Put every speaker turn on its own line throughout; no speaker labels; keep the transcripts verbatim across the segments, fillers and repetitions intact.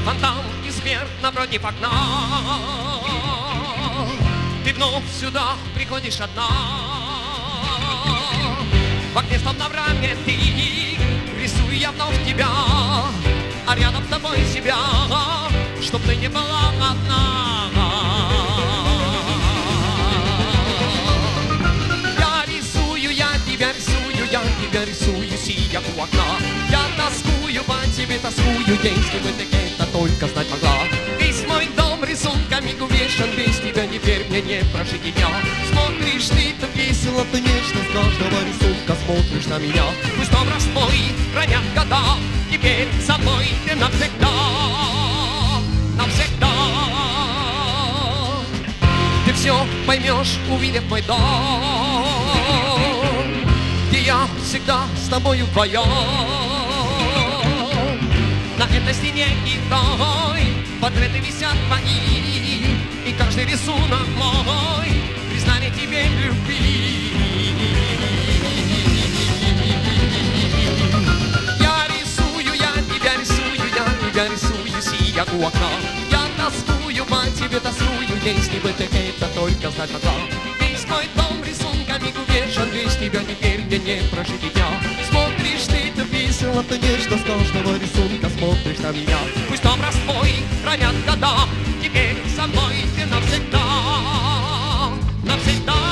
фонтан и смерть напротив окна. Ты вновь сюда приходишь одна. В окне словно в раме ты, рисую я вновь тебя, а рядом с тобой себя, чтоб ты не была одна. Я рисую, я тебя рисую, я тебя рисую, сидя у окна. Я тоскую по тебе, тоскую, если бы ты это только знать могла. Весь мой дом рисунками увешан, без тебя теперь мне не прожить и дня. Смотришь ты так весело, ты нежно, с каждого рисунка смотришь на меня. Пусть образ твой хранят года, теперь со мной ты навсегда, навсегда. Ты все поймешь, увидев мой дом, где я всегда с тобою вдвоем. На этой стене и той портреты висят твои, и каждый рисунок мой признание тебе любви. Я рисую, я тебя рисую, я тебя рисую, сидя у окна. Я тоскую по тебе, тоскую, если бы ты это только знать могла. Весь мой дом рисунками увешан, без тебя теперь мне не прожить и дня. Смотришь ты так весело, ты нежно, с каждого рисунка смотришь на меня. Пусть образ твой хранят года, теперь со мной ты навсегда, навсегда.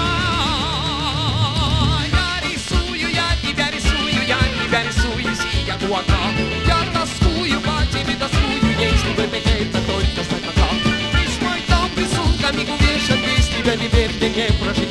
Я рисую, я тебя рисую, я тебя рисую, сидя у окна. Я тоскую по тебе, тоскую, если бы ты это только знать могла. Весь мой дом рисунками увешан, без тебя теперь мне не прожить.